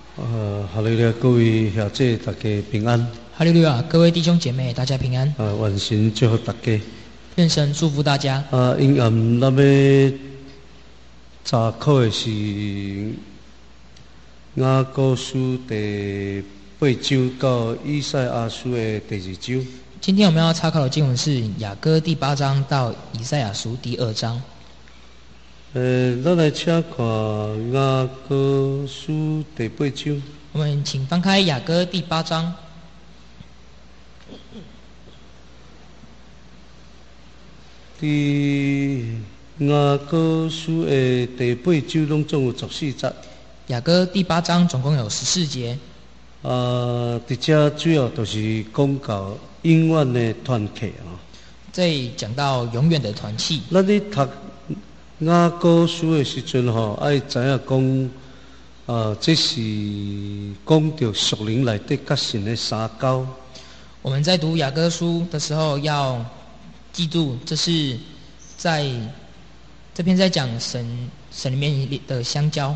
哈利路亚，各位兄姐大家平安。 哈利路亚，各位弟兄姐妹，大家平安。 愿神祝福大家。 愿神祝福大家。 因咱要查考的是雅歌书第8章到以赛亚书的第2章。 今天我们要查考的经文是雅歌第8章到以赛亚书第2章。 咱来请看雅歌书第8章。 我们请翻开雅歌第8章。 雅歌书的第8章拢总有14节。 雅歌第8章总共有14节。 伫这主要就是讲到永远的团契啊。 这里讲到永远的团契。 咱咧读雅歌书的时阵吼，爱知影讲，这是讲到属灵内底甲神的相交。 我们在读雅歌书的时候，要记住，这是在这篇在讲神里面的相交，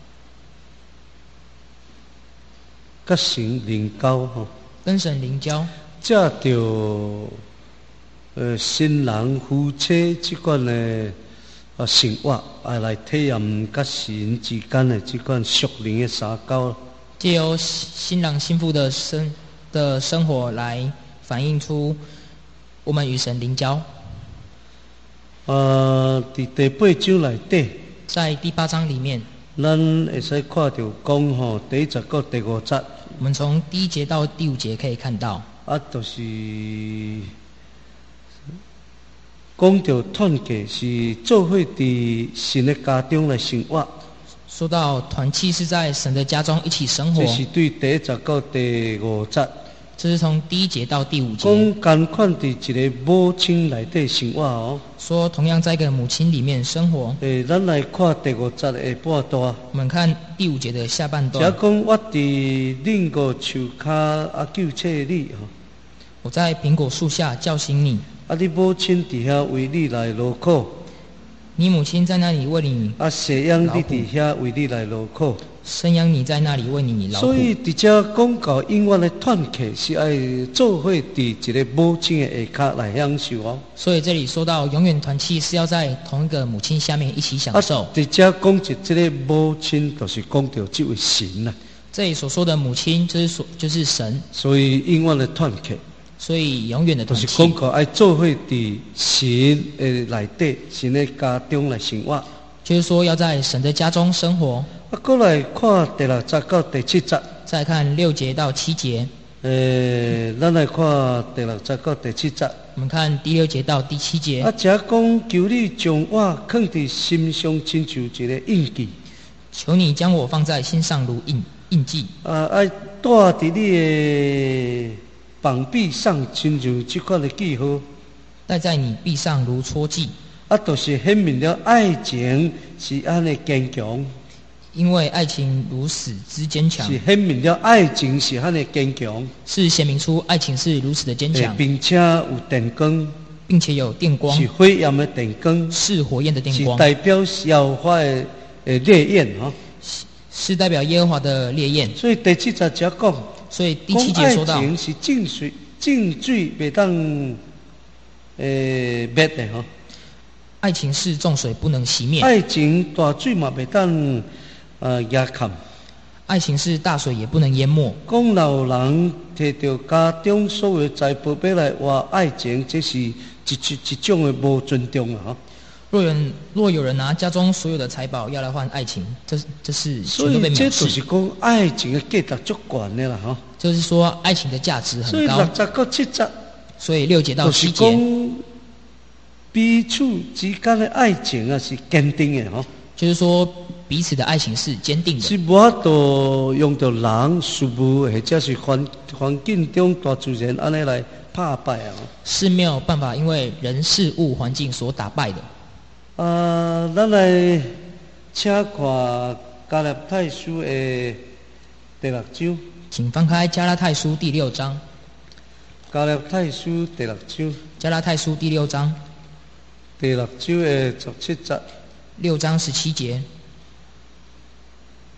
甲神灵交吼， 跟神灵交， 借着新人夫妻这款的生活，来体验甲神之间的这款属灵的相交。 藉由新郎新妇的生活来反映出我们与神灵交。 伫第8章内底， 在第8章里面， 咱会使看到讲吼，第1节到第5节。 我们从第1节到第5节可以看到， 就是讲到团契是做伙伫神的家中来生活。 说到团契是在神的家中一起生活， 这是对第1节到第5节。 这是从第1节到第5节。 讲同款伫一个母亲内底生活哦。 说同样在一个母亲里面生活。 咱来看第5节的下半段。 我们看第5节的下半段。 只讲我伫恁个树骹救切你吼。 我在苹果树下叫醒你。 你母亲伫遐为你来劳苦。 你母亲在那里为你生养你伫遐为你来劳苦。 生养你在那里为你劳苦。 所以伫这讲到永远的团契是爱做伙伫一个母亲的下骹来享受哦。 所以这里说到永远团契是要在同一个母亲下面一起享受。 伫这讲起这个母亲，就是讲到这位神啊。 这里所说的母亲就是神。 所以永远的团契。 所以永远的团契。 就是讲到爱做伙伫神的内底，神的家中来生活。 就是说要在神的家中生活。 过来看第6节到第7节。 再看6节到7节。 咱来看第6节到第7节。 我们看第6节到第7节。 这讲求你将我放伫心上，亲像一个印记。 求你将我放在心上如印记。 爱带伫你的膀臂上，亲像这款的记号。 戴在你臂上如戳记。 就是显明了爱情是安尼坚强。 因为爱情如此之坚强。 是显明了爱情是安尼坚强。 是显明出爱情是如此的坚强。 并且有电光。并且有电光。 是火焰的电光。 是火焰的电光。 是代表耶和华的烈焰哈。 是代表耶和华的烈焰。 所以第7节才讲。 所以第7节说到。 爱情是静水袂当灭的哈。 爱情是重水不能熄灭。 爱情大水嘛袂当压砍。 爱情是大水也不能淹没。 讲老人摕到家中所有财宝贝来换爱情，这是一种的无尊重啊！ 若有人拿家中所有的财宝要来换爱情，这是全都被藐视。 所以这就是讲爱情的价值足悬的啦哈。 就是说爱情的价值很高。 所以6节到7节。 所以6节到7节。 彼此之间的爱情是坚定的吼。 就是说彼此的爱情是坚定的。 是无法度用到人事物或者是环境中大自然安尼来打败啊。 是没有办法因为人事物环境所打败的。 咱来请看加拉太书的第6章。 请翻开加拉太书第6章。 加拉太书第6章。 加拉太书第6章。 第6章的17节。 6章17节。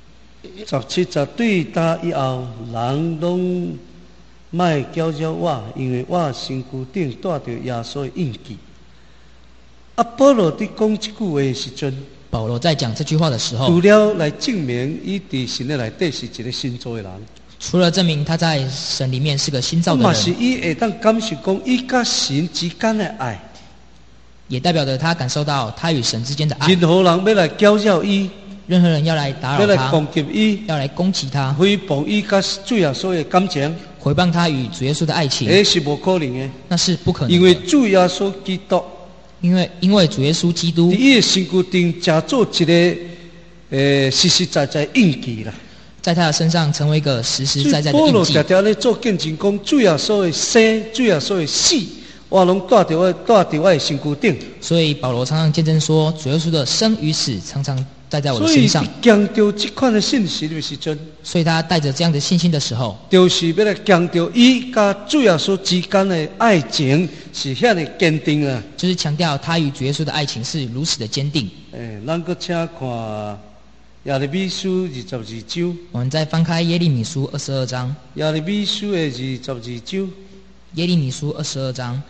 17节对答以后，人拢莫搅扰我，因为我身躯顶带着耶稣的印记。保罗伫讲即句话的时阵， 保罗在讲这句话的时候， 除了来证明伊伫神的内底是一个新造的人， 除了证明他在神里面是个新造的嘛是人， 伊会当感受讲伊甲神之间的爱。 也代表着他感受到他与神之间的爱。 任何人要来搅扰伊， 任何人要来打要来扰他， 攻击伊， 要来攻击他， 诽谤伊甲主耶稣的感情， 毁谤他与主耶稣的爱情， 那是无可能的。 那是不可能的。 因为主耶稣基督， 因为主耶稣基督伫伊的身躯顶加做一个实实在在印记啦。 在他的身上成为一个实实在在的印记。 保罗常常咧做见证讲，主耶稣的生，主耶稣的死，我拢带伫我的身躯顶。 所以保罗常常见证说，主耶稣的生与死常常带在我的身上。 所以强调这款的信息的时阵， 所以他带着这样的信心的时候， 就是要来强调伊甲主耶稣之间的爱情是遐尼坚定啊。 就是强调他与主耶稣的爱情是如此的坚定。 咱搁请看耶利米书22章。 我们再翻开耶利米书22章。 耶利米书的22章。 耶利米书22章。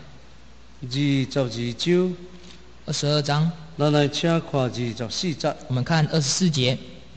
22章。 22章。 咱来请看24节。 我们看24节。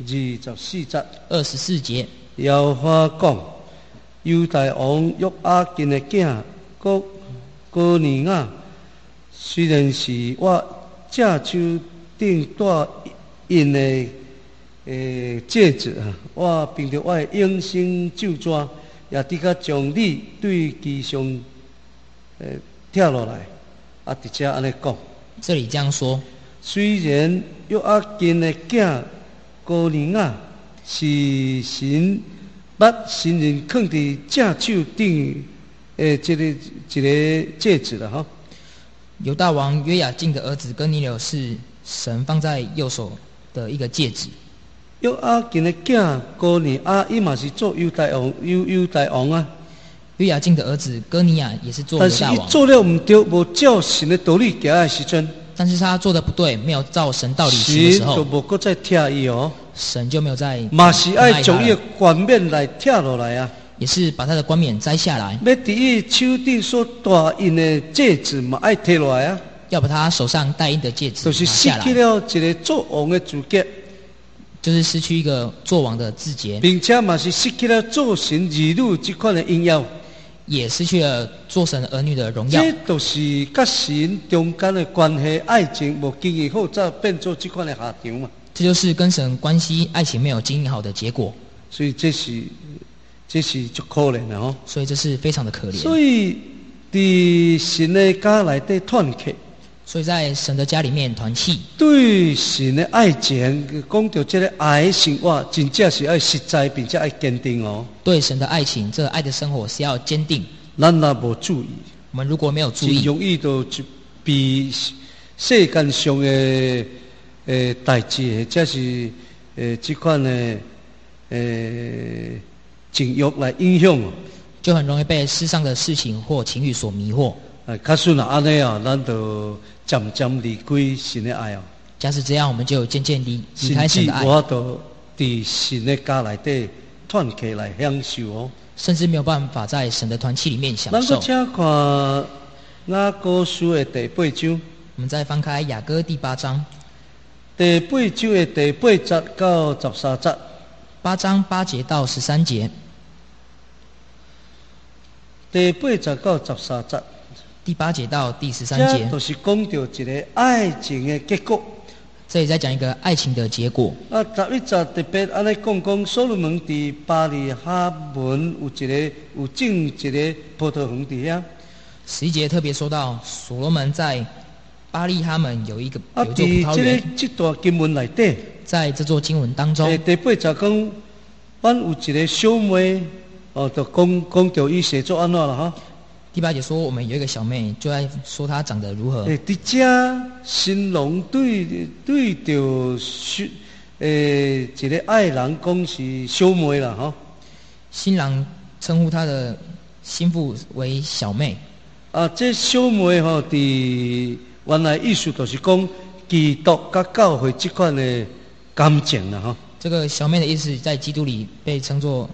24节。 24节。 耶和华讲：犹大王约雅斤的囝哥尼雅，虽然是我隻手顶戴印的戒指啊，我凭着我的永生咒詛，也伫甲将你对其上跳落来。伫遮安尼讲。 这里这样说。 虽然约雅斤的囝哥尼雅是神把神人放伫正手顶一个戒指了哈。 犹大王约雅敬的儿子哥尼流是神放在右手的一个戒指。 约雅敬的囝哥尼雅，伊嘛是做犹大王啊。 约雅敬的儿子哥尼雅也是做犹大王。 但是伊做了唔对，无照神的道理行的时阵。 但是他做的不对，没有照神道理行的时候， 神就无搁再拆伊哦。 神就没有再嘛是爱将伊的冠冕来拆落来啊。 也是把他的冠冕摘下来。 要伫伊手顶所戴印的戒指嘛，爱摕落来啊。 要把他手上戴印的戒指就是失去了一个做王的资格， 就是失去一个做王的字节， 并且嘛是失去了做神儿女这款的荣耀。 也失去了做神儿女的荣耀。 这都是甲神中间的关系爱情无经营好，才变做这款的下场嘛。 这就是跟神关系爱情没有经营好的结果。 所以这是足可怜的哦。 所以这是非常的可怜。 所以伫神的家内底团契。 所以在神的家里面团契， 对神的爱情，讲到这个爱的生活，真正是爱实在，并且爱坚定哦。 对神的爱情，这个爱的生活是要坚定。 咱若无注意， 我们如果没有注意， 容易就被世间上的代志，或者是这款的情欲来影响， 就很容易被世上的事情或情欲所迷惑。 假使若安尼啊，咱就渐渐离开神的爱哦。 假使这样，我们就渐渐离开神的爱。 甚至我都伫神的家内底团契来享受哦。 甚至没有办法在神的团契里面享受。 咱搁请看雅歌书的第8章。 我们再翻开雅歌第8章。 第8章的第8节到13节。 8章8节到13节。 第8节到13节。 第8节到第13节。 这就是讲到一个爱情的结果。 这里在讲一个爱情的结果。 11节特别安尼讲所罗门伫巴利哈门有种一个葡萄园伫遐。 11节特别说到所罗门在巴利哈门有一座葡萄园。 这段经文内底， 在这座经文当中， 第8节讲，阮有一个小妹，就讲到伊写作安怎啦哈。 第8节说我们有一个小妹，就在说她长得如何。 伫遮新郎对着一个爱人讲是小妹啦哈。新郎称呼他的心腹为小妹。 这小妹吼，伫原来意思就是讲基督甲教会这款的感情啦哈。 这个小妹的意思，在基督里被称作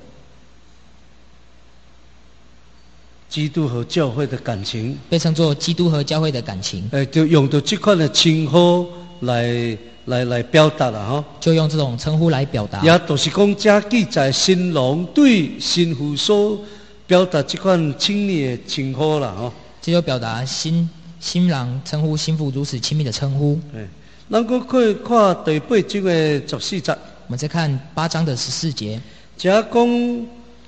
基督和教会的感情， 被称作基督和教会的感情， 就用到这款的称呼来表达啦吼。 就用这种称呼来表达。 也就是讲，这记载新郎对新妇所表达这款亲密的称呼啦吼。 这就表达新郎称呼新妇如此亲密的称呼。 咱搁去看第8章的14节。 我们再看8章的14节。 这讲，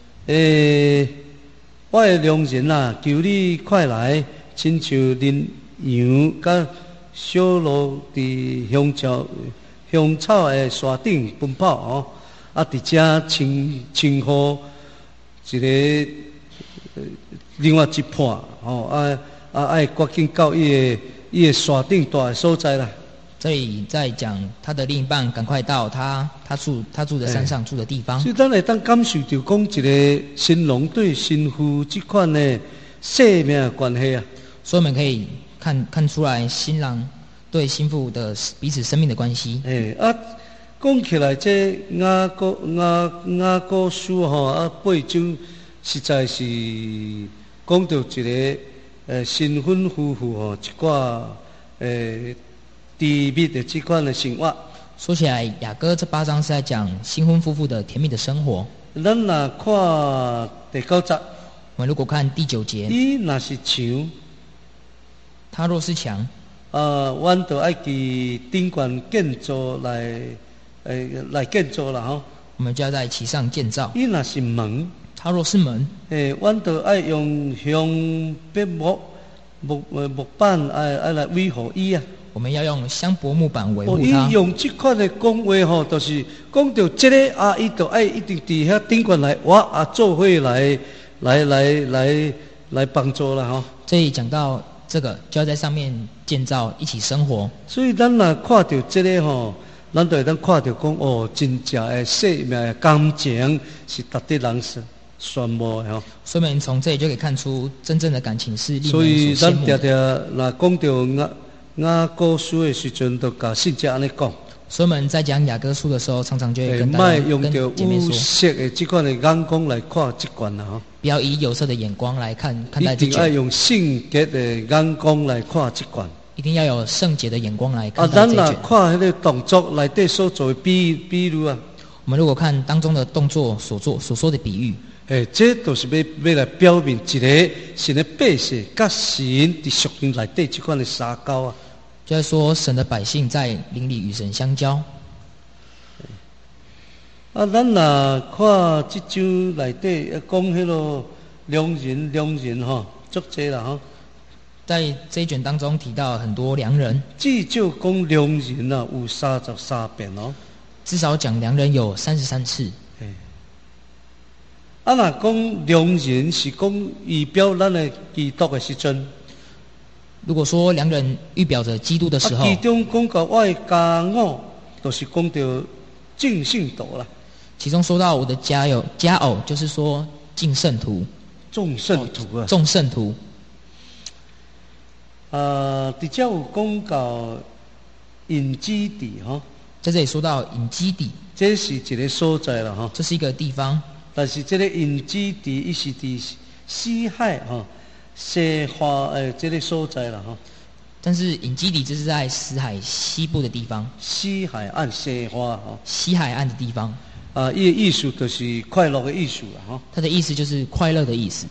我的良人啊，求你快来，亲像羚羊甲小鹿伫香草的山顶奔跑哦。啊，伫遮称呼一个另外一半哦，爱赶紧到伊的山顶大的所在啦。 这里在讲他的另一半赶快到他住的山上住的地方。 所以咱会当感受到讲一个新郎对新妇这款的生命的关系啊。 所以我们可以看出来新郎对新妇的彼此生命的关系。 讲起来这雅歌书吼8章实在是讲到一个新婚夫妇吼一寡甜蜜的这款的生活。 说起来，雅歌这8章是在讲新婚夫妇的甜蜜的生活。 咱若看第9节， 我们如果看第9节， 伊若是墙， 他若是墙， 阮就爱伫顶悬建造来建造啦吼。 我们就要在其上建造。 伊若是门， 他若是门， 阮就爱用香柏木板爱来维护伊啊。 我们要用香柏木板维护它。 伊用这款的讲话吼，就是讲到这个伊就爱一定伫遐顶悬来挖做伙来帮助啦吼。 这里讲到这个，就要在上面建造，一起生活。 所以咱若看到这个吼，咱就会当看到讲真正的生命的感情是值得人羡慕的吼。 所以我们从这里就可以看出，真正的感情是令人所以所羡慕的。 咱常常若讲到雅歌书的时阵，就甲信者安尼讲。 所以我们在讲雅歌书的时候，常常就会跟大家、 用到姐妹说， 有色的这款的眼光来看这段啦吼。 不要以有色的眼光来看待这一定要卷， 用圣洁的眼光来看这段。 一定要有圣洁的眼光来看待咱若这卷。 看迄个动作内底所做的比喻啊， 我们如果看当中的动作所说的比喻， 这都是要来表明一个神的百姓甲神伫属灵内底这款的相交啊。 就在说神的百姓在灵里与神相交。 咱若看这章内底讲迄个良人吼，足济啦吼。 在这一卷当中提到很多良人， 至少讲良人啊有33遍哦。 至少讲良人有33次。 若讲良人是讲预表咱的基督的时阵。 如果说良人预表着基督的时候， 其中讲到我的家偶，就是讲到敬信徒啦。 其中说到我的家偶，就是说敬圣徒、 众圣徒啊。 众圣徒。 伫遮有讲到隐基地吼， 在这里说到隐基底， 这是一个所在啦吼。 这是一个地方， 但是这个隐基地，伊是伫西海吼。西花这个所在啦吼， 但是隐基底这是在死海西部的地方， 西海岸西花吼， 西海岸的地方。 伊的意思就是快乐的意思啦吼。 它的意思就是快乐的意思。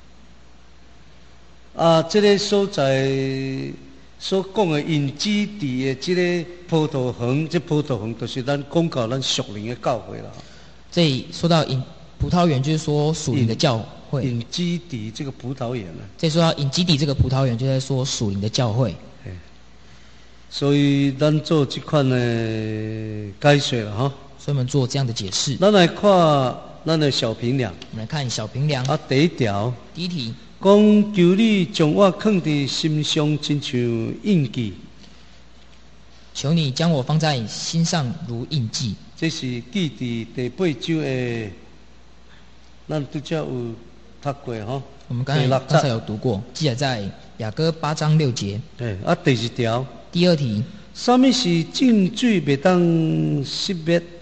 这个所在所讲的隐基地的这个葡萄园，这葡萄园就是咱讲到咱属灵的教会啦。 这里说到葡萄园，就是说属灵的教会。 隐基底这个葡萄园啊。 这里说到隐基底这个葡萄园，就在说属灵的教会。 所以咱做这款的解说了哈。 所以我们做这样的解释。 咱来看咱的小评量。 我们来看小评量。 第一条。 第一题。 讲求你将我放伫心上，亲像印记。 求你将我放在心上如印记。 这是记伫第8章的，咱拄则有读过吼。 我们刚才有读过，记载在雅歌8章6节。 第二条。 第二题。 什么是净水袂当熄灭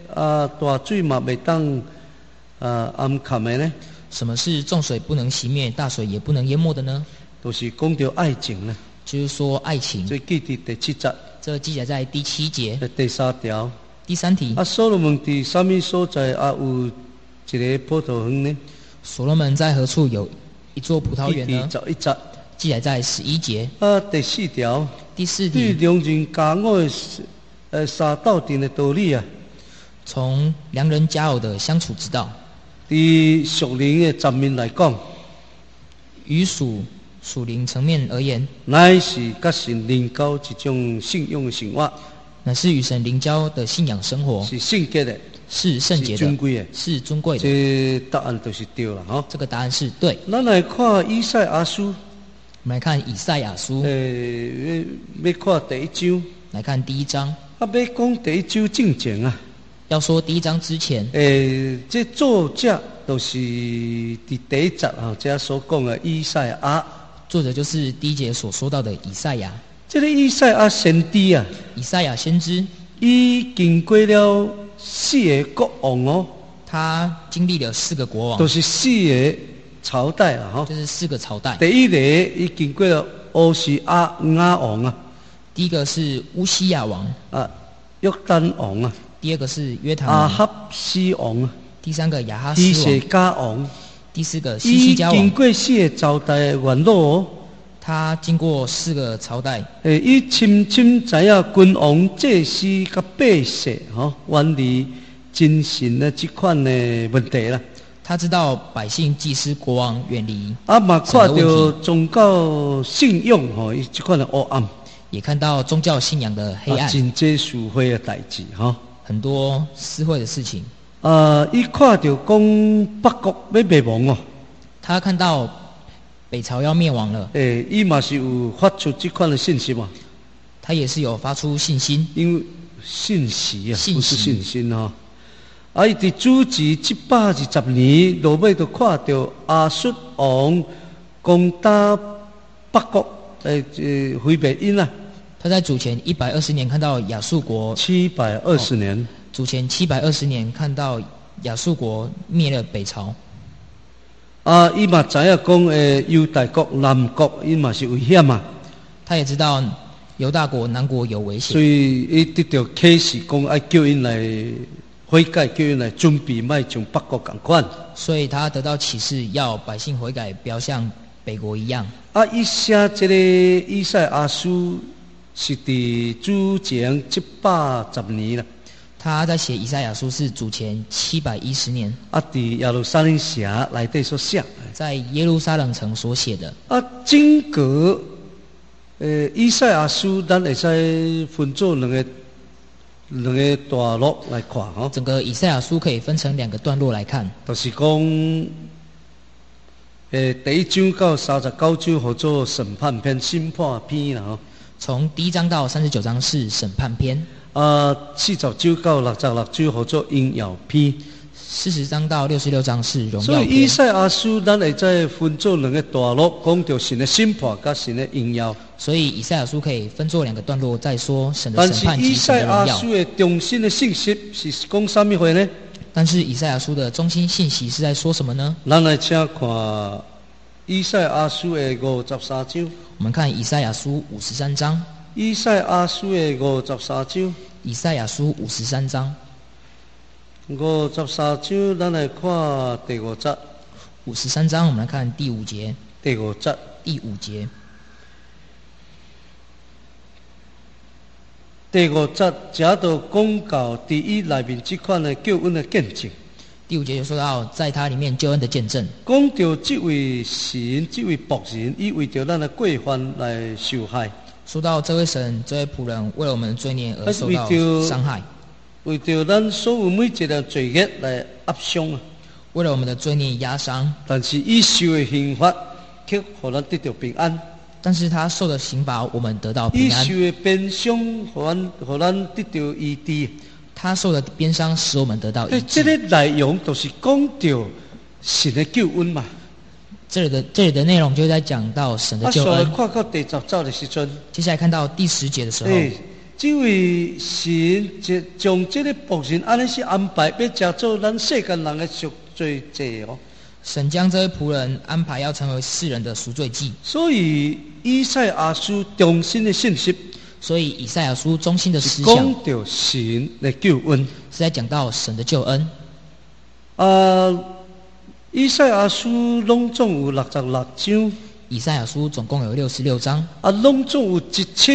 大水嘛袂当淹陷的呢？ 什么是众水不能熄灭，大水也不能淹没的呢？ 就是讲到爱情啦。 就是说爱情。 这记伫第7节， 这记载在第7节第3条。 第3题。 所罗门伫什么所在有一个葡萄园呢？ 所罗门在何处有一座葡萄园呢？ 第11节。 记载在11节。 第4条。 第4题。 对良人佳偶的相斗阵的道理啊。 从良人佳偶的相处之道。 伫属灵的层面来讲， 与属灵层面而言， 乃是甲神灵交一种信仰的生活， 乃是与神灵交的信仰生活， 是圣洁的， 是圣洁的， 是尊贵的， 是尊贵的。 这答案就是对了哈。 这个答案是对。 咱来看以赛亚书， 我们来看以赛亚书。 要看第1章， 来看第1章。 要讲第1章正前啊。 要说第1章之前， 这作者就是伫第1节啊，这所讲的以赛亚。 作者就是第1节所说到的以赛亚。 这个以赛亚先知啊， 以赛亚先知， 伊经过了4个国王哦， 他经历了4个国王， 都是4个朝代啊，哈， 就是4个朝代。 第一个伊经过了乌西雅王啊， 第一个是乌西亚王啊，约旦王啊， 第2个是约坦王， 阿哈斯王啊， 第3个亚哈斯希王， 西家王， 第4个西西家王。 经过4个朝代的元老哦。 他经过4个朝代， 伊深深知影君王、祭司甲百姓吼远离真神的这款的问题啦。 他知道百姓、祭司、国王远离， 嘛看到宗教信仰吼，伊这款的黑暗， 也看到宗教信仰的黑暗， 真济是非的代志吼， 很多私会的事情。 伊看到讲北国要灭亡哦， 他看到北朝要灭亡了， 伊嘛是有发出这款的信息嘛？ 他也是有发出信心， 因为信息啊，不是信心哦。伊伫主持720年，落尾就看到亚述王攻打北国，回北因啊。 他在主前120年看到亚述国 720年， 主前720年看到亚述国灭了北朝。 伊嘛知影讲，犹大国南国，伊嘛是危险嘛。 他也知道犹大国南国有危险， 所以伊得到启示，讲爱叫因来悔改，叫因来准备，卖像北国同款。 所以他得到启示，要百姓悔改，不要像北国一样。 伊写这个以赛亚书是伫主前710年啦。 他在写以赛亚书是主前710年， 伫耶路撒冷城内底所写， 在耶路撒冷城所写的。 整个以赛亚书，咱会使分做两个段落来看吼。 整个以赛亚书可以分成2个段落来看， 就是讲，第1章到39章，叫做审判篇、审判篇啦吼。 从第1章到39章是审判篇。 40章到66章，叫做应耀篇。 40章到66章是荣耀篇。 所以以赛亚书，咱会再分做2个段落，讲到神的审判甲神的应耀。 所以以赛亚书可以分做2个段落，再说神的审判及神的荣耀。 但是以赛亚书的中心的信息是讲什么话呢？ 但是以赛亚书的中心信息是在说什么呢？ 咱来请看以赛亚书的53章。 我们看以赛亚书53章。 以赛亚书的53章。 以赛亚书53章。 53章，咱来看第5节。 53章，我们来看第5节。 第5节。 第5节。 第5节，这就讲到第一内面这款的救恩的见证。 第5节就说到，在他里面救恩的见证。 讲到这位神，这位仆人，伊为着咱的过犯来受害。 说到这位神、这位仆人为了我们的罪孽而受到伤害， 为着咱所有每一个罪孽来压伤啊， 为了我们的罪孽压伤。 但是伊受的刑罚，却让咱得到平安。 但是他受的刑罚，我们得到平安。 伊受的鞭伤，让咱得到医治。 他受的鞭伤，使我们得到医治。 这个内容都是讲到神的救恩嘛。 这里的内容就在讲到神的救恩。 看到第10节的时阵， 接下来看到第10节的时候， 这位神将这个仆人安尼是安排，要加做咱世间人的赎罪祭哦。 神将这位仆人安排要成为世人的赎罪祭， 所以以赛亚书中心的信息， 所以以赛亚书中心的思想讲到神的救恩， 是在讲到神的救恩。 以赛亚书拢总有66章， 以赛亚书总共有66章， 拢总有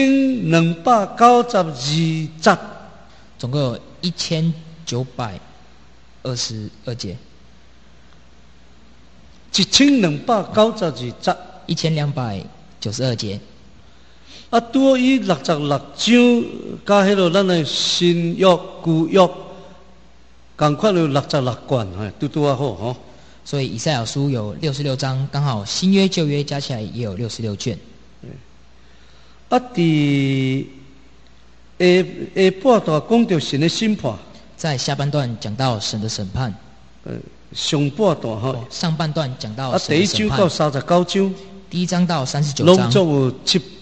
1292节， 总共有1922节。 1292节 1292节。 拄好以66章加迄落咱的新约旧约，共款有66卷，拄啊好吼。 所以以赛亚书有66章，刚好新约旧约加起来也有66卷。 伫下半段讲到神的审判， 在下半段讲到神的审判。 上半段上半段讲到神第一的审判。 章到39章， 第1章到39章， 拢总有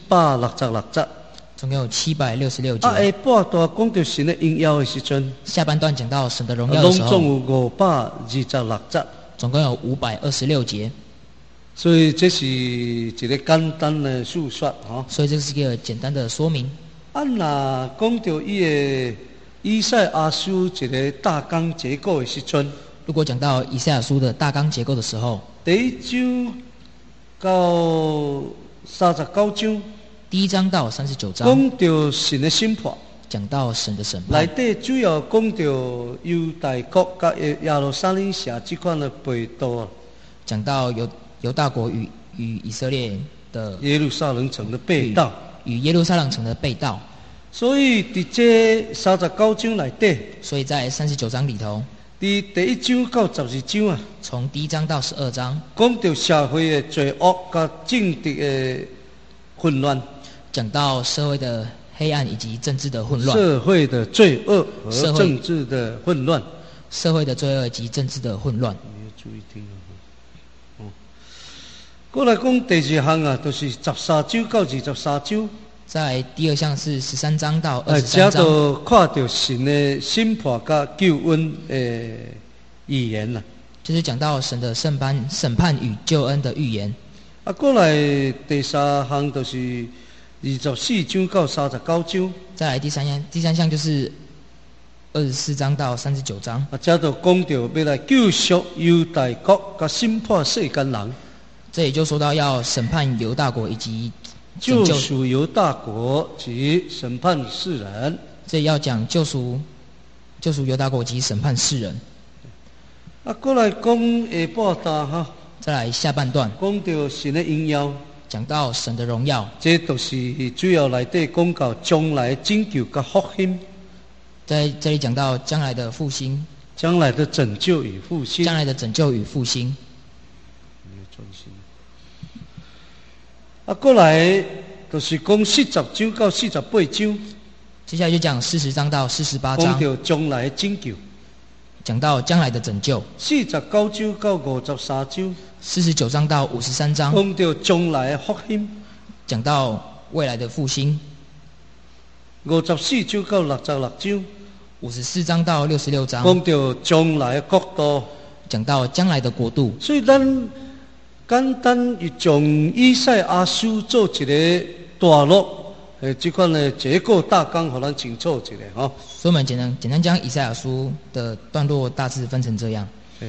766节。 总共有766节。 下半段讲到神的荣耀的时阵， 下半段讲到神的荣耀的时候， 拢总有526节。 总共有526节。 所以这是一个简单的述说吼。 所以这是一个简单的说明。 若讲到以赛亚书一个大纲结构的时阵， 如果讲到以赛亚书的大纲结构的时候， 第1章到39章， 第1章到39章讲到神的审判， 讲到神的审判。 内底主要讲到犹大国甲耶路撒冷城这款的背道， 讲到犹大国与以色列的耶路撒冷城的背道， 与耶路撒冷城的背道。 所以伫这39章内底， 所以在39章里头， 伫第1章到12章啊， 从第1章到12章， 讲到社会的罪恶甲政治的混乱， 讲到社会的黑暗以及政治的混乱， 社会的罪恶和政治的混乱， 社会的罪恶及政治的混乱。 你要注意听哦。过来讲第2项啊，就是13章到23章。 在第2项是13章到23 章。 这都看到神的审判甲救恩的预言啦。 就是讲到神的审判与救恩的预言。 过来第3项就是24章到39章。 再来第三项就是24章到39章。 这都讲到要来救赎犹大国甲审判世间人。 这也就说到要审判犹大国以及救赎犹大国及审判世人。 这也要讲救赎犹大国及审判世人。 过来讲下半段哈。 再来下半段， 讲到神的荣耀， 讲到神的荣耀。 这都是主要内底讲到将来拯救甲复兴。 在这里讲到将来的复兴， 将来的拯救与复兴， 将来的拯救与复兴。 过来就是讲40章到48章。 接下来就讲40章到48章， 讲到将来的拯救， 讲到将来的拯救。 49章到53章 ，49章到53章， 讲到将来的复兴， 讲到未来的复兴。 54章到66章 ，54章到66章， 讲到将来的国度， 讲到将来的国度。 所以咱简单从以赛亚书做一个段落，这款的结构大纲，互咱清楚一下吼。 所以我们简单将以赛亚书的段落大致分成这样。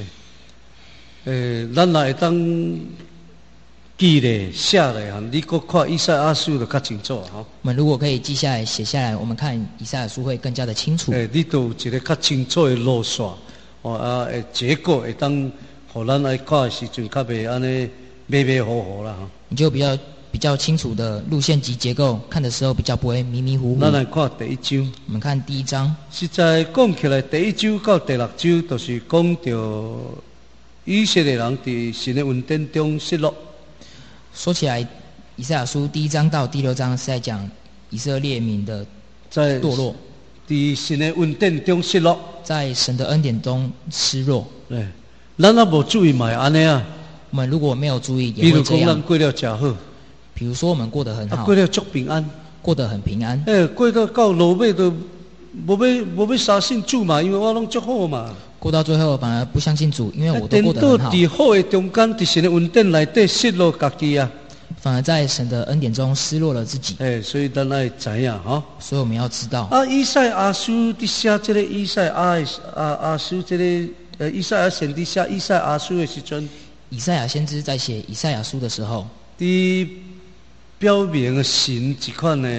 咱若会当记咧写咧，你搁看以赛亚书就较清楚吼。 我们如果可以记下来、写下来，我们看以赛亚书会更加的清楚。 你都有一个较清楚的路线，结构会当，互咱来看的时阵，较袂安尼迷迷糊糊啦吼。 你就比较清楚的路线及结构，看的时候比较不会迷迷糊糊。 咱来看第1章。 我们看第1章。 实在讲起来，第1章到第6章，都是讲到以色列人伫神的恩典中失落。 说起来，以赛亚书第1章到第6章是在讲以色列民的堕落， 伫神的恩典中失落， 在神的恩典中失落。 对，咱若无注意嘛，安尼啊。 我们如果没有注意， 比如讲， 也会这样。 咱过了真好， 比如说我们过得很好， 过了足平安， 过得很平安。 过到落尾都无要相信主嘛，因为我拢足好嘛。 过到最后反而不相信主，因为我都过得很好。 伫好的中间，伫神的恩典内底失落家己啊。 反而在神的恩典中失落了自己。 所以咱爱知影吼。 所以我们要知道。 以赛亚书伫写这个以赛亚书这个以赛亚先知写以赛亚书的时阵， 以赛亚先知在写以赛亚书的时候， 伫表明神一款的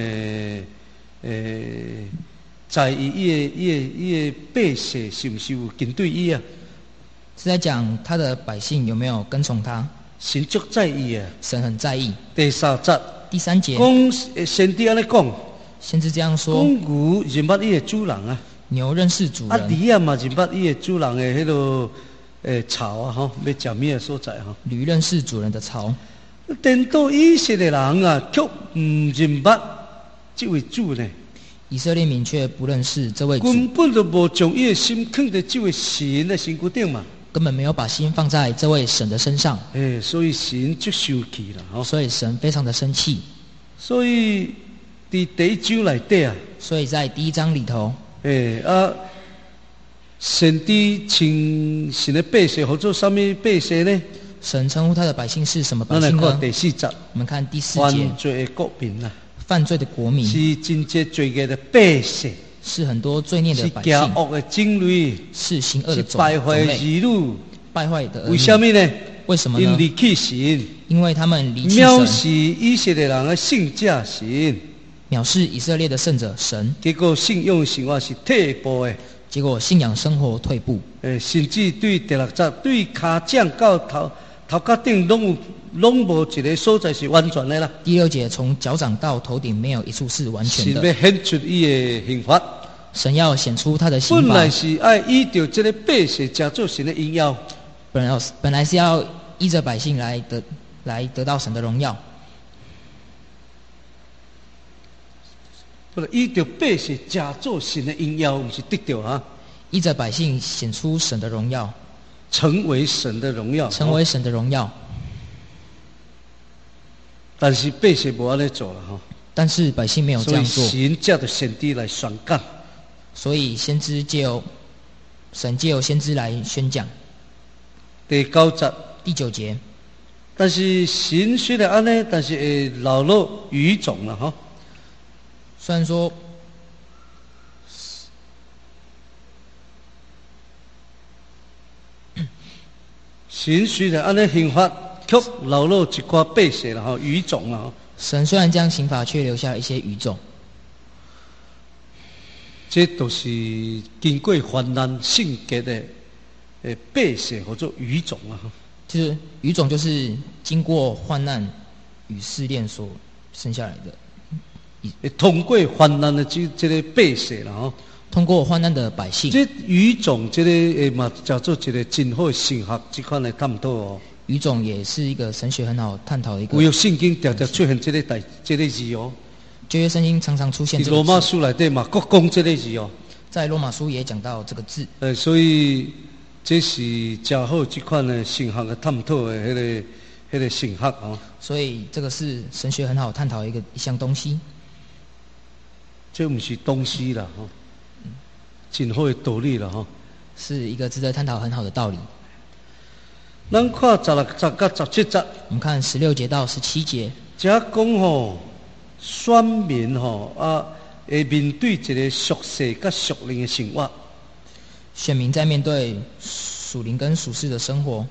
在意伊的百姓是不是有跟对伊啊？ 是在讲他的百姓有没有跟从他？ 神足在意啊！ 神很在意。 第3节， 第3节， 讲先知安尼讲， 先知这样说： 讲牛认捌伊的主人啊， 牛认识主人。 驴啊嘛认捌伊的主人的迄个巢啊，吼，要食咩所在吼？ 驴认识主人的巢。 等到以色列人啊，却唔认捌这位主呢？ 以色列民却不认识这位主， 根本就无将伊的心放在这位神的身躯顶嘛， 根本没有把心放在这位神的身上。 所以神就生气了，吼。 所以神非常的生气。 所以伫第1章内底啊， 所以在第1章里头， 神知称神的百姓，或者什么百姓呢？ 神称呼他的百姓是什么百姓呢？ 看第4节， 我们看第4节， 犯罪的国民啊， 犯罪的国民是真正罪孽的百姓， 是很多罪孽的百姓， 是行恶的种类， 是行恶的是败坏的儿女， 败坏的儿女。 为什么呢？ 为什么呢？ 因离弃神， 因为他们离弃藐神， 视以色列人的圣者神， 藐视以色列的圣者神， 结果信仰生活是退步的。 结果信仰生活退步， 甚至对第6节，对脚掌到头壳顶拢无一个所在是完全的啦。 第6节，从脚掌到头顶没有一处是完全的。 神要显出伊的刑罚， 神要显出他的刑罚。 本来是爱依照这个百姓加做神的荣耀， 本来是要依着百姓来得到神的荣耀。 不是依照百姓加做神的荣耀，不是得到啊。 依着百姓显出神的荣耀， 成为神的荣耀， 成为神的荣耀。 但是百姓无安尼做了哈。 但是百姓没有这样做， 所以神借着先知来宣讲。 所以先知神借由先知来宣讲。 第9节， 第9节。 但是神虽然安尼，但是会流落愚种了哈。 虽然说， 神虽然安尼刑罚，却流落一寡百姓了哈，愚种了哈。 神虽然这样刑罚，却留下一些愚种。 这都是经过患难性格的百姓或者愚种啊。 就是愚种，就是经过患难与试炼所生下来的。 通过患难的这个百姓啦吼， 通过患难的百姓。 这语种这个嘛叫做一个真好的神学这款的探讨哦。 语种也是一个神学很好探讨的一个。 有圣经常常出现这个字哦。 旧约圣经常常出现这个字。 罗马书内底嘛，各讲这个字哦。 在罗马书也讲到这个字。 所以这是较好这款的神学的探讨的那个神学哦。 所以这个是神学很好探讨的一项东西。 这不是东西啦，吼，真好的道理啦，吼， 是一个值得探讨很好的道理。 咱看16节到17节， 我们看16节到17节。 这讲吼，选民吼会面对一个俗世甲属灵的生活。 选民在面对属灵跟属世的生活。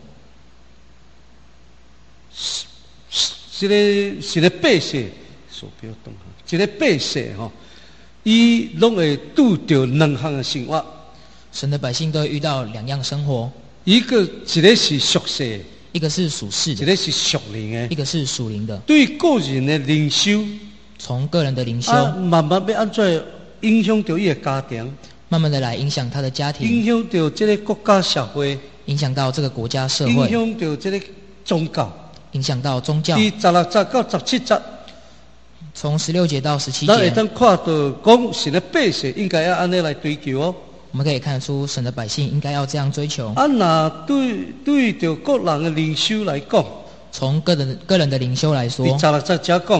这个百姓，手不要动哈，这个百姓吼。伊拢会拄着两项的生活， 神的百姓都会遇到2样生活， 一个是属世， 一个是属世的， 一个是属灵的， 一个是属灵的。 对个人的灵修， 从个人的灵修， 慢慢要安怎影响到伊的家庭， 慢慢的来影响他的家庭， 影响到这个国家社会， 影响到这个国家社会， 影响到这个宗教， 影响到宗教。 第16节到17节。 从16节到17节， 咱会当看到讲神的百姓应该要安尼来追求哦。 我们可以看出神的百姓应该要这样追求。 那对着个人的灵修来讲， 从个人的灵修来说， 第16节讲，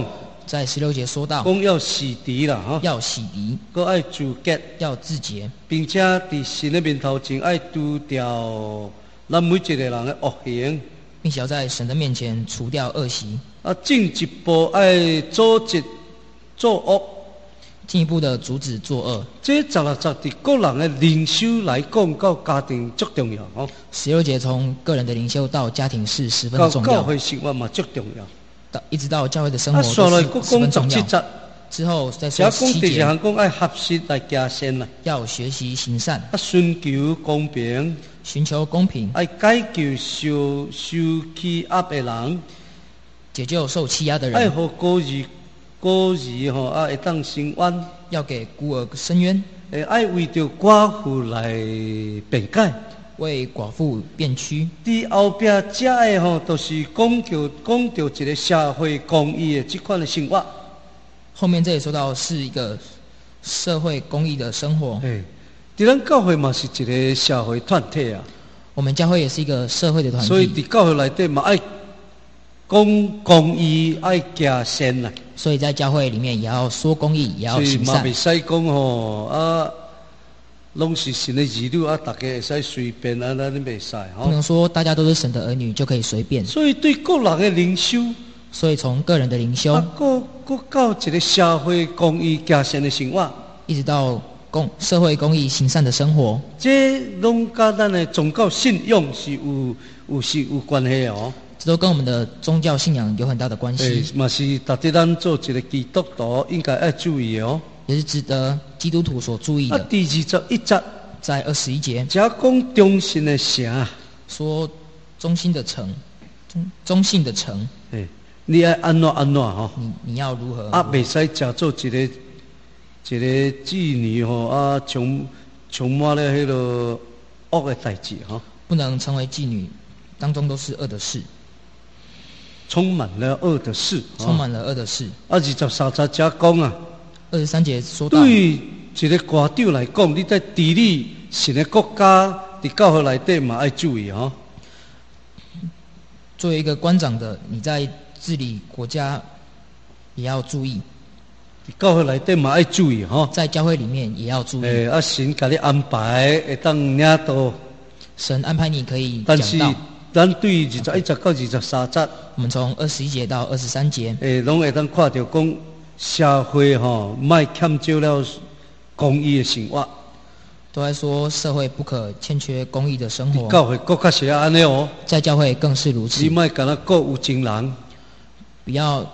在16节说到， 讲要洗涤啦，哈， 要洗涤， 搁爱自洁， 要自洁， 并且伫神的面头前爱除掉咱每一个人的恶行， 并且要在神的面前除掉恶习， 进一步爱阻止作恶。 进一步的阻止作恶。 这16节对个人的灵修来讲，到家庭足重要哦。 16节从个人的灵修到家庭是十分的重到教要， 会生活嘛足重要。 一直到教会的生活下来都是十分重讲要。 17节， 之后再只说17 讲第二节， 项讲爱合适来行善啦， 要学习行善， 寻求公平， 寻求公平， 爱解救受欺压的人， 解救受欺压的爱人， 互孤儿会当伸冤， 要给孤儿伸冤， 爱为着寡妇来辩解。 为寡妇辩屈。 伫后壁遮的都是讲到一个社会公益的这款的生活。 后面这里说到是一个社会公益的生活。 伫咱教会嘛是一个社会团体啊， 我们教会也是一个社会的团所以体， 伫教会内底嘛爱讲公益，爱行善啦。 所以在教会里面也要说公益，也要所以行善嘛袂，使讲拢是神的儿女大家会使随便咱袂使不能说大家都是神的儿女就可以随便。 所以对个人的灵修， 所以从个人的灵修， 搁到一个社会公益行善的生活， 一直到社会公益行善的生活， 这拢甲咱的宗教信仰是有关系哦。 这都跟我们的宗教信仰有很大的关系， 嘛是值得咱做一个基督徒应该要注意哦。 也是值得基督徒所注意的。 第21节， 在21节， 只讲忠信的城， 说忠心的城，忠信的城， 你爱安怎吼？ 你要如何？ 袂使假做一个妓女吼，充满了迄个恶的代志吼， 不能成为妓女，当中都是恶的事， 充满了恶的事， 充满了恶的事。 23节只讲啊。 23节说到， 对一个官长来讲，你在治理神的国家，伫教会内底嘛要注意吼。 作为一个官长的，你在治理国家也要注意， 伫教会内底嘛要注意吼。 在教会里面也要注意。 神甲你安排会当领导， 神安排你可以但是讲道。 咱对21节到23节， 我们从21节到23节， 拢会当看到讲。社会莫欠少了公益的生活， 都在说社会不可欠缺公益的生活。 教会更加是安尼哦， 在教会更是如此。 你莫干那顾有钱人， 不要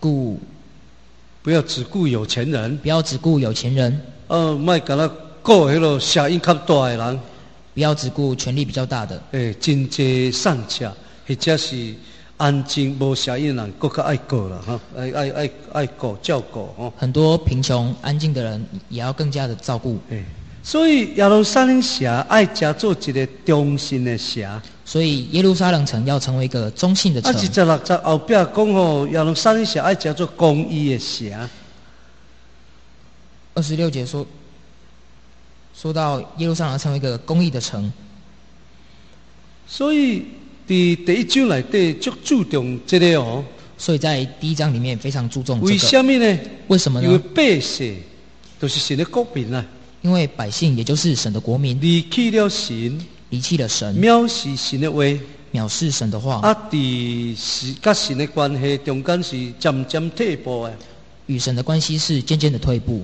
只顾有钱人， 不要只顾有钱人。 莫干那顾迄个声音较大的人， 不要只顾权力比较大的。 真济善者，或者是。安静无声音人，更加爱顾啦哈，爱顾照顾哈。 很多贫穷安静的人，也要更加的照顾。 所以耶路撒冷城爱加做一个忠信的城。 所以耶路撒冷城要成为一个忠信的城。 16节后壁讲吼，耶路撒冷城爱加做公义的城。 26节说到耶路撒冷成为一个公义的城， 所以。第1章内底足注重这个哦， 所以在第1章里面非常注重这个。 为什么呢？ 为什么呢？ 因为百姓都是神的国民啊。 因为百姓也就是神的国民， 离弃了神，藐视神的话， 藐视神的话。 甲神的关系中间是渐渐退步的， 与神的关系是渐渐的退步。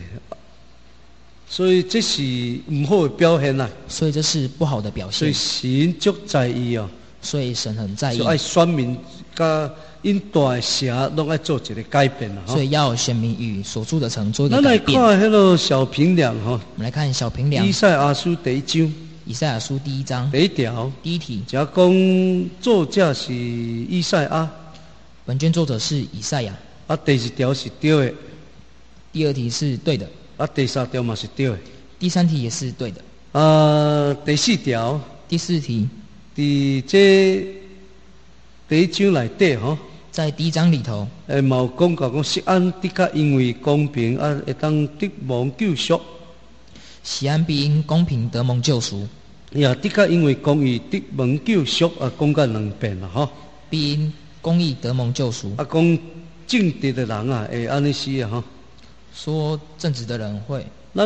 所以这是不好的表现啊。 所以这是不好的表现。 所以神足在意哦。 所以神很在意， 所以爱选民甲因住的城拢爱做一个改变啦。 所以要选民与所住的城做一个改变。 咱来看迄个小平量哈。 我们来看小平量。 以赛亚书第1章。 以赛亚书第1章第1条。 第1题。 只讲作者是以赛亚。 本卷作者是以赛亚。 第1条是对的。 第2题是对的。 第3条嘛是对的。 第3题也是对的。 第4条。 第4题。 伫这第1章内底吼， 在第1章里头， 嘛有讲到讲锡安的确因为公平会当得蒙救赎， 锡安必因公平得蒙救赎， 也的确因为公义得蒙救赎讲到2遍啦吼， 必因公义得蒙救赎。 讲正直的人啊，会安尼死啊吼。 说正直的人会。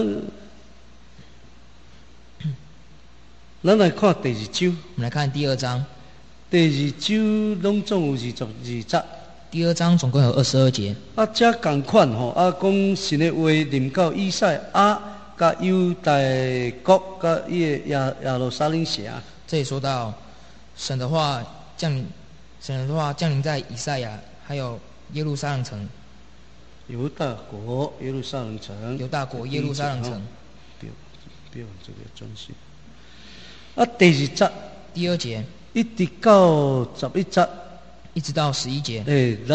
咱来看第二章。 我们来看第2章。 第二章拢总有22节。 第2章总共有22节。 啊，这同款吼，啊，讲神的话临到以赛亚，甲犹大国，甲伊的耶路撒冷城。 这里说到神的话降临在以赛亚，还有耶路撒冷城。 犹大国耶路撒冷城。 犹大国耶路撒冷城。 不要这个专心。啊，第2节。 第2节。 一直到11节。 一直到11节。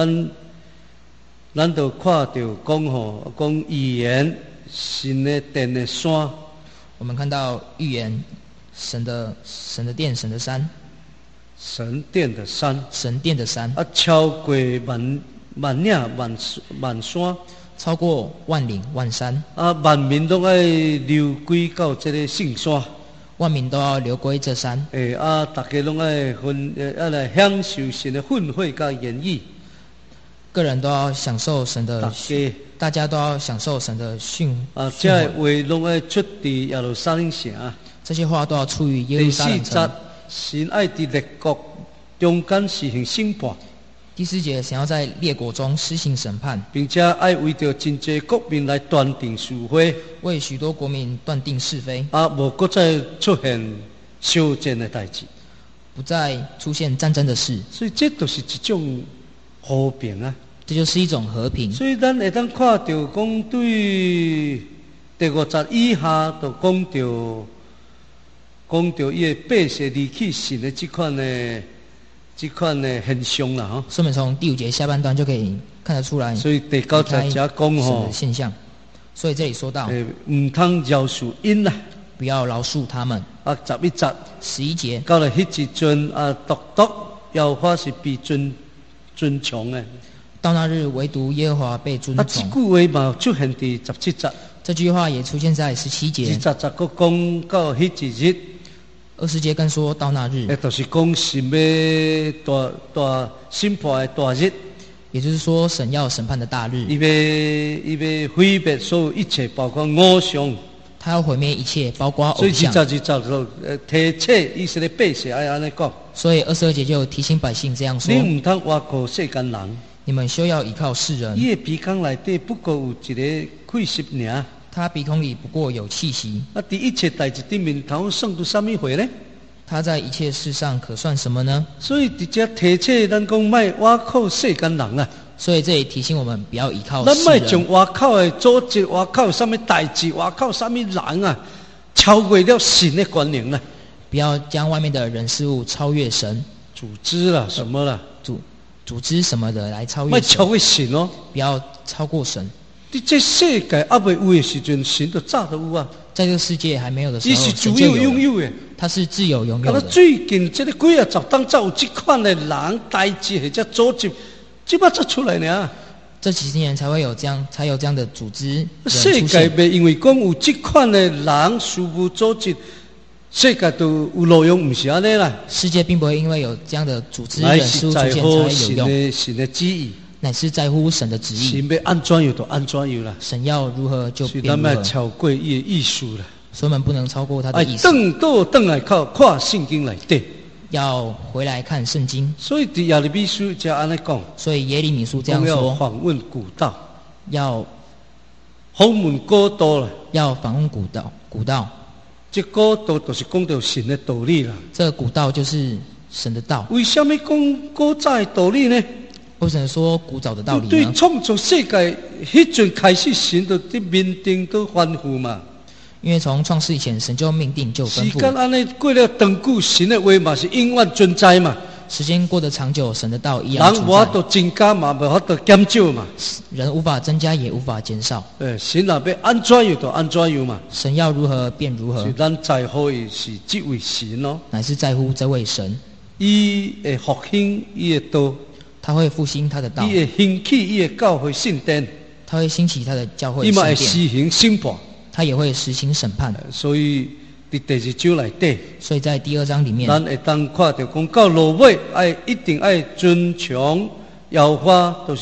咱就看到讲吼，讲预言神的殿的山。 我们看到预言神的殿，神的山。 神殿的山。 神殿的山。 啊，超过万岭万山。 超过万岭万山。 啊，万民都爱流归到这个圣山。 万民都要流归这山。 大家拢爱来享受神的训诲甲言语。 个人都要享受神的，大家都要享受神的训。 这话拢爱出自耶路撒冷城。 这些话都要出于耶路撒冷城。 第4节，神爱在列国中间施行审判。 第4节，想要在列国中施行审判， 并且爱为着真济国民来断定是非， 为许多国民断定是非。 无搁再出现烧战的代志， 不再出现战争的事。 所以这就是一种和平啊！ 这就是一种和平。 所以咱会当看到讲对第5节以下，就讲到伊的百姓离弃神的这款的现象啦，吼。 所以我们从第5节下半段就可以看得出来。 所以第9节讲吼现象。所以这里说到， 唔通饶恕因啦， 不要饶恕他们。 11节、 11节， 到了迄一阵独耶和华是被尊崇的。 到那日，唯独耶和华被尊崇。 这句话嘛出现伫17节。 这句话也出现在17节。 20节佫讲到迄一日。 20节更说到那日， 就是讲神要大审判的大日， 也就是说神要审判的大日。 伊要毁灭所有一切，包括偶像。 他要毁灭一切，包括偶像。 所以20节提醒以色列百姓爱安尼讲。 所以22节就提醒百姓这样说： 你唔通倚靠世间人， 你们休要倚靠世人。 伊的鼻孔内底不过有一个气息尔。 他鼻孔里不过有气息。 在一切代志顶面头算到什么回呢？ 他在一切事上可算什么呢？ 所以伫这提醒咱讲，莫倚靠世间人啊。 所以这里提醒我们不要倚靠世人。 咱莫从倚靠的组织、倚靠什么代志、倚靠什么人啊，超过了神的权能啊。 不要将外面的人事物超越神。 组织啦，什么啦？ 组织什么的来超越神。 莫超过神哦。 不要超过神。 伫这世界还未有的时阵，神就早就有啊。 在这个世界还没有的时候， 伊是自由拥有的。 他是自由拥有的。 最近这个几啊十当才有这款的人、代志或者组织，即摆才出来呢。 这几十年才有这样的组织。 世界袂因为讲有这款的人、事务组织，世界都有路用，唔是安尼啦。 世界并不会因为有这样的组织人事物出现才会有用。 神的旨意。 乃是在乎神的旨意。 神要安怎样就安怎样啦。 神要如何就变如何。 所以咱要超过伊的意思啦。 所以我们不能超过他的意思。 倒来看圣经内底。 要回来看圣经。 所以伫耶利米书才安尼讲。 所以耶利米书这样说。 要访问古道。 要访问古道啦。 要访问古道。 这古道就是讲到神的道理啦。 这古道就是神的道。 为什么讲古早的道理呢？ 为什么说古早的道理呢？ 对创造世界迄阵开始，神就伫命定都吩咐嘛。 因为从创世以前，神就命定就吩咐。 时间安尼过了长久，神的话嘛是永远存在嘛。 时间过得长久，神的道一样存在。 人无法度增加嘛，无法度减少嘛。 人无法增加，也无法减少。 神若要安怎样就安怎样嘛。 神要如何便如何。 是咱在乎的是这位神哦。 乃是在乎这位神。 伊会复兴伊的道。 他会复兴他的道。 伊会兴起伊的教会圣殿。 他会兴起他的教会圣殿。 伊嘛会施行审判。 他也会实行审判。 所以伫第2章内底。 所以在第2章里面。 咱会当看到讲到落尾，一定爱尊崇耶和华，就是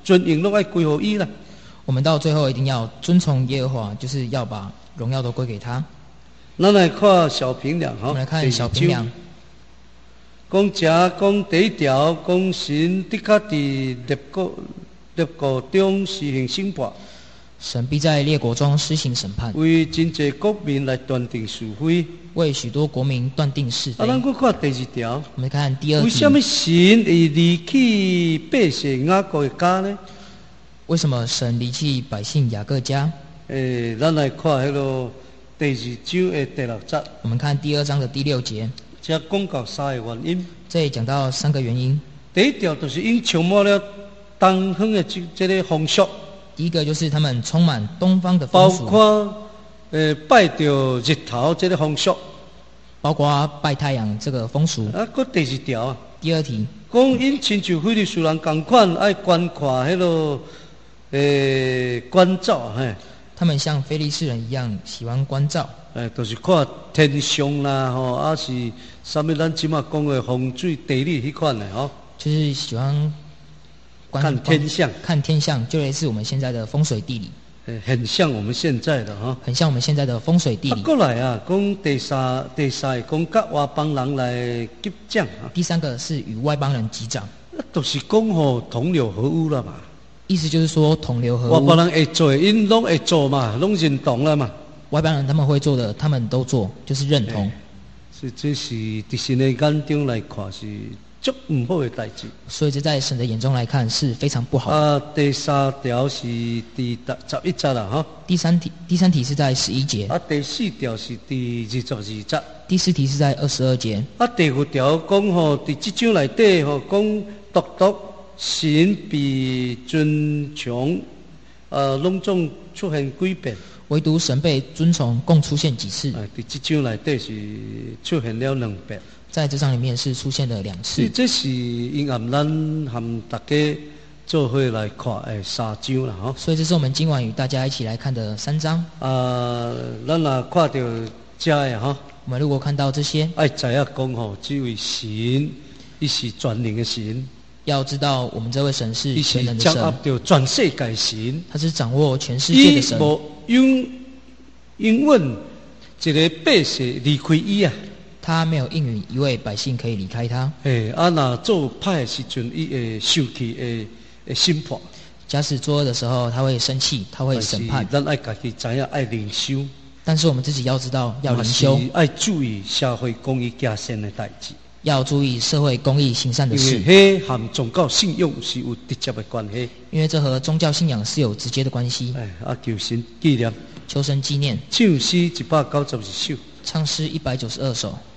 尊荣拢爱归乎伊啦。 我们到最后一定要遵从耶和华，就是要把荣耀都归给他。 咱来看小平凉我们来看小平凉。 讲第一条，讲神的确伫列国中施行审判， 神必在列国中施行审判， 为真济国民来断定是非， 为许多国民断定是非。 咱再看第二条， 我们来看第二题。 为什么神会离弃百姓雅各的家呢？ 为什么神离弃百姓雅各家？ 咱来看迄个第二章的第6节。我们看第2章的第6节。 这讲到3个原因。 这里讲到3个原因。 第一条就是因充满了东方的这个风俗。 第一个就是他们充满东方的风俗， 包括拜着日头这个风俗， 包括拜太阳这个风俗。 搁第2条啊。 第2题。 讲因亲像非利士人同款，爱观看迄落观照嘿。 他们像非利士人一样喜欢观照。 就是看天象啦，吼，是啥物咱即马讲的风水地理迄款的吼。 就是喜欢看天象， 看天象就类似我们现在的风水地理。 很像我们现在的哈， 很像我们现在的风水地理。 过来啊，讲第三讲甲外邦人来结账啊。 第3个是与外邦人击掌， 就是讲吼同流合污了嘛。 意思就是说同流合污。 外邦人会做，因拢会做嘛，拢认同了嘛。 外邦人他们会做的，他们都做，就是认同。 所以这是伫神的眼中来看是足唔好的代志。 所以这在神的眼中来看是非常不好的。 第3条是第11节啦，哈。 第三题是在11节。 第4条是第22节。 第4题是在22节。 第5条讲吼，伫这章内底吼讲独神被尊崇，拢总出现几遍。 唯独神被尊崇，共出现几次？ 伫这章内底是出现了2遍。 在这章里面是出现了2次。 这是因咱和大家做伙来看的3章啦，吼。 所以这是我们今晚与大家一起来看的3章。 咱若看到这的吼， 我们如果看到这些， 爱知影讲吼，这位神，伊是全能的神。 要知道，我们这位神是全能的神， 掌握着全世界神， 他是掌握全世界的神。 伊无应允一个百姓离开伊啊。 他没有应允一位百姓可以离开他。 若做歹的时阵，伊会受去审判。 假使作恶的时候，他会生气，他会审判。 咱爱家己知影，爱灵修。 但是我们自己要知道，要灵修， 爱注意社会公益加善的代志。 要注意社会公益行善的事， 因为和宗教信仰是有直接的关系。 因为这和宗教信仰是有直接的关系。 求神纪念， 求神纪念。 唱诗192首， 唱诗192首。